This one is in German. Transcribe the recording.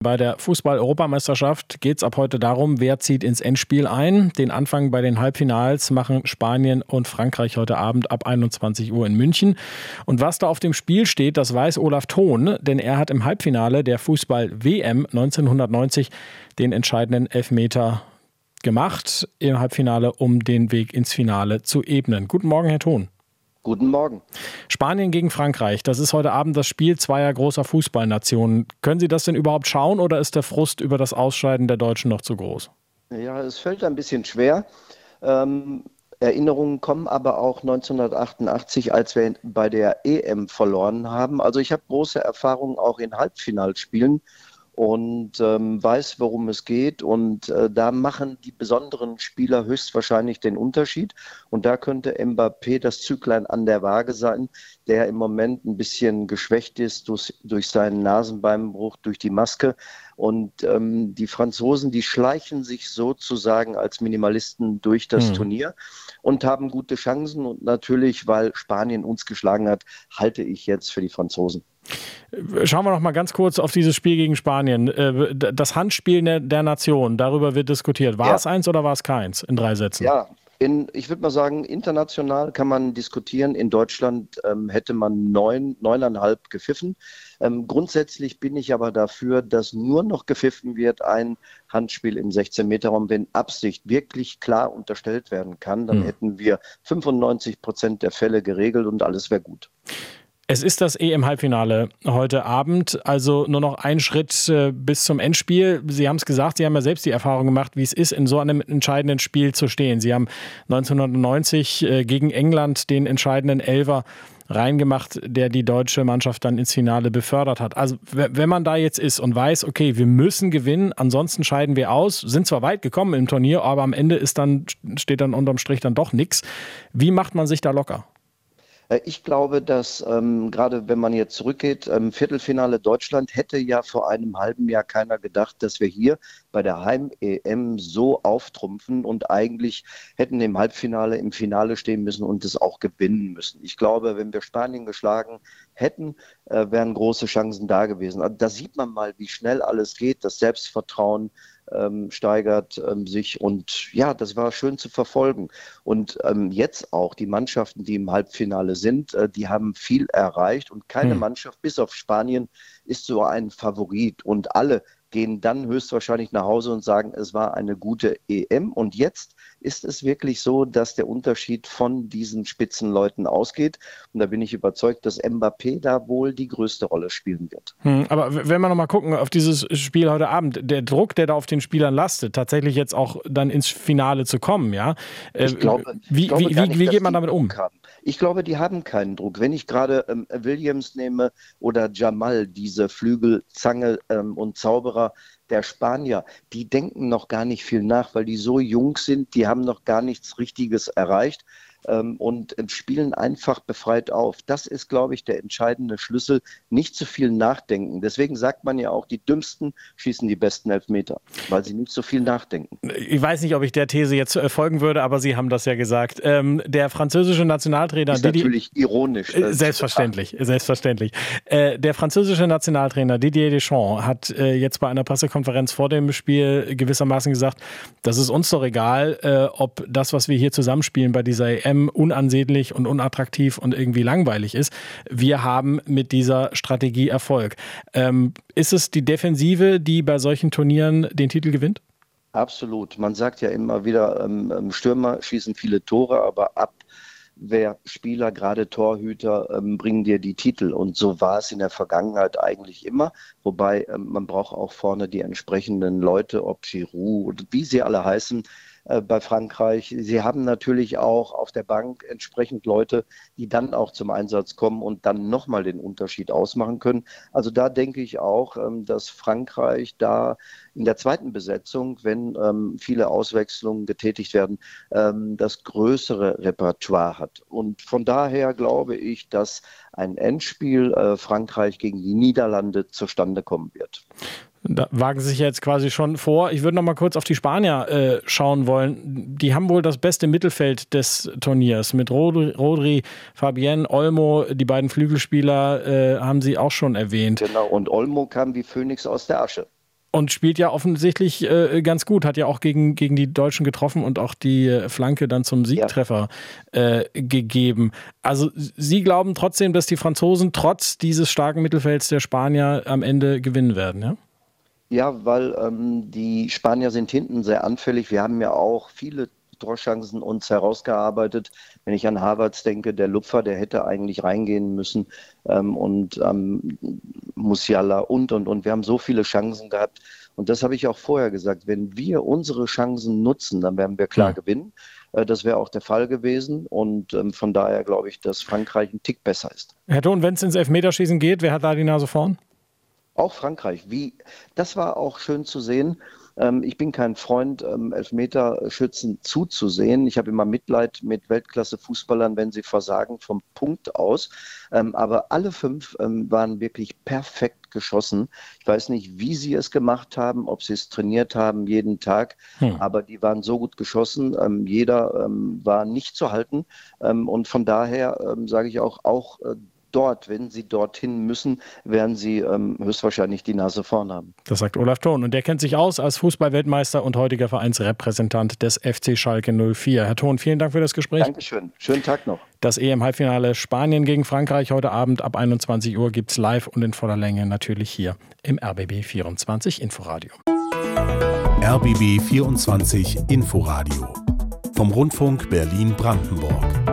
Bei der Fußball-Europameisterschaft geht es ab heute darum, wer zieht ins Endspiel ein. Den Anfang bei den Halbfinals machen Spanien und Frankreich heute Abend ab 21 Uhr in München. Und was da auf dem Spiel steht, das weiß Olaf Thon, denn er hat im Halbfinale der Fußball-WM 1990 den entscheidenden Elfmeter gemacht im Halbfinale, um den Weg ins Finale zu ebnen. Guten Morgen, Herr Thon. Guten Morgen. Spanien gegen Frankreich, das ist heute Abend das Spiel zweier großer Fußballnationen. Können Sie das denn überhaupt schauen oder ist der Frust über das Ausscheiden der Deutschen noch zu groß? Ja, es fällt ein bisschen schwer. Erinnerungen kommen aber auch 1988, als wir bei der EM verloren haben. Also ich habe große Erfahrungen auch in Halbfinalspielen und weiß, worum es geht. Und da machen die besonderen Spieler höchstwahrscheinlich den Unterschied. Und da könnte Mbappé das Züglein an der Waage sein, der im Moment ein bisschen geschwächt ist durch seinen Nasenbeinbruch, durch die Maske. Und die Franzosen, die schleichen sich sozusagen als Minimalisten durch das Turnier und haben gute Chancen. Und natürlich, weil Spanien uns geschlagen hat, halte ich jetzt für die Franzosen. Schauen wir noch mal ganz kurz auf dieses Spiel gegen Spanien. Das Handspiel der Nation, darüber wird diskutiert. War es eins oder war es keins in 3 Sätzen? Ja, ich würde mal sagen, international kann man diskutieren. In Deutschland hätte man 9,5 gepfiffen. Grundsätzlich bin ich aber dafür, dass nur noch gepfiffen wird, ein Handspiel im 16-Meter-Raum, wenn Absicht wirklich klar unterstellt werden kann. Dann hätten wir 95% der Fälle geregelt und alles wäre gut. Es ist das EM-Halbfinale heute Abend, also nur noch ein Schritt bis zum Endspiel. Sie haben es gesagt, Sie haben ja selbst die Erfahrung gemacht, wie es ist, in so einem entscheidenden Spiel zu stehen. Sie haben 1990 gegen England den entscheidenden Elfer reingemacht, der die deutsche Mannschaft dann ins Finale befördert hat. Also wenn man da jetzt ist und weiß, okay, wir müssen gewinnen, ansonsten scheiden wir aus, sind zwar weit gekommen im Turnier, aber am Ende steht dann unterm Strich dann doch nichts. Wie macht man sich da locker? Ich glaube, dass gerade wenn man jetzt zurückgeht, Viertelfinale Deutschland hätte ja vor einem halben Jahr keiner gedacht, dass wir hier bei der Heim-EM so auftrumpfen und eigentlich hätten im Halbfinale, im Finale stehen müssen und es auch gewinnen müssen. Ich glaube, wenn wir Spanien geschlagen hätten, wären große Chancen da gewesen. Also da sieht man mal, wie schnell alles geht, das Selbstvertrauen steigert sich und ja, das war schön zu verfolgen. Und jetzt auch die Mannschaften, die im Halbfinale sind, die haben viel erreicht und keine Mannschaft, bis auf Spanien, ist so ein Favorit und alle gehen dann höchstwahrscheinlich nach Hause und sagen, es war eine gute EM. Und jetzt ist es wirklich so, dass der Unterschied von diesen Spitzenleuten ausgeht. Und da bin ich überzeugt, dass Mbappé da wohl die größte Rolle spielen wird. Aber wenn wir noch mal gucken auf dieses Spiel heute Abend, der Druck, der da auf den Spielern lastet, tatsächlich jetzt auch dann ins Finale zu kommen, ja? Wie geht man damit um? Ich glaube, die haben keinen Druck. Wenn ich gerade Williams nehme oder Jamal, diese Flügelzange und Zauberer der Spanier, die denken noch gar nicht viel nach, weil die so jung sind, die haben noch gar nichts Richtiges erreicht und spielen einfach befreit auf. Das ist, glaube ich, der entscheidende Schlüssel. Nicht zu viel nachdenken. Deswegen sagt man ja auch, die Dümmsten schießen die besten Elfmeter, weil sie nicht so viel nachdenken. Ich weiß nicht, ob ich der These jetzt folgen würde, aber Sie haben das ja gesagt. Der französische Nationaltrainer... Ist natürlich ironisch. Selbstverständlich. Der französische Nationaltrainer Didier Deschamps hat jetzt bei einer Pressekonferenz vor dem Spiel gewissermaßen gesagt, das ist uns doch egal, ob das, was wir hier zusammenspielen bei dieser EM, unansehnlich und unattraktiv und irgendwie langweilig ist. Wir haben mit dieser Strategie Erfolg. Ist es die Defensive, die bei solchen Turnieren den Titel gewinnt? Absolut. Man sagt ja immer wieder, Stürmer schießen viele Tore, aber Abwehrspieler, gerade Torhüter, bringen dir die Titel. Und so war es in der Vergangenheit eigentlich immer. Wobei man braucht auch vorne die entsprechenden Leute, ob Giroud oder wie sie alle heißen, bei Frankreich. Sie haben natürlich auch auf der Bank entsprechend Leute, die dann auch zum Einsatz kommen und dann nochmal den Unterschied ausmachen können. Also da denke ich auch, dass Frankreich da in der zweiten Besetzung, wenn viele Auswechslungen getätigt werden, das größere Repertoire hat. Und von daher glaube ich, dass ein Endspiel Frankreich gegen die Niederlande zustande kommen wird. Da wagen Sie sich jetzt quasi schon vor. Ich würde noch mal kurz auf die Spanier schauen wollen. Die haben wohl das beste Mittelfeld des Turniers. Mit Rodri, Fabián, Olmo, die beiden Flügelspieler haben Sie auch schon erwähnt. Genau, und Olmo kam wie Phönix aus der Asche. Und spielt ja offensichtlich ganz gut, hat ja auch gegen die Deutschen getroffen und auch die Flanke dann zum Siegtreffer gegeben. Also Sie glauben trotzdem, dass die Franzosen trotz dieses starken Mittelfelds der Spanier am Ende gewinnen werden, ja? Ja, weil die Spanier sind hinten sehr anfällig. Wir haben ja auch viele Torchancen uns herausgearbeitet. Wenn ich an Havertz denke, der Lupfer, der hätte eigentlich reingehen müssen und Musiala und. Wir haben so viele Chancen gehabt. Und das habe ich auch vorher gesagt. Wenn wir unsere Chancen nutzen, dann werden wir klar gewinnen. Das wäre auch der Fall gewesen. Und von daher glaube ich, dass Frankreich ein Tick besser ist. Herr Thon, wenn es ins Elfmeterschießen geht, wer hat da die Nase vorn? Auch Frankreich. Das war auch schön zu sehen. Ich bin kein Freund, Elfmeterschützen zuzusehen. Ich habe immer Mitleid mit Weltklasse-Fußballern, wenn sie versagen vom Punkt aus. Aber alle 5 waren wirklich perfekt geschossen. Ich weiß nicht, wie sie es gemacht haben, ob sie es trainiert haben jeden Tag, aber die waren so gut geschossen. Jeder war nicht zu halten. Und von daher sage ich auch dort, wenn sie dorthin müssen, werden sie höchstwahrscheinlich die Nase vorn haben. Das sagt Olaf Thon. Und der kennt sich aus als Fußballweltmeister und heutiger Vereinsrepräsentant des FC Schalke 04. Herr Thon, vielen Dank für das Gespräch. Dankeschön. Schönen Tag noch. Das EM-Halbfinale Spanien gegen Frankreich heute Abend ab 21 Uhr gibt es live und in voller Länge natürlich hier im RBB 24 Inforadio. RBB 24 Inforadio vom Rundfunk Berlin-Brandenburg.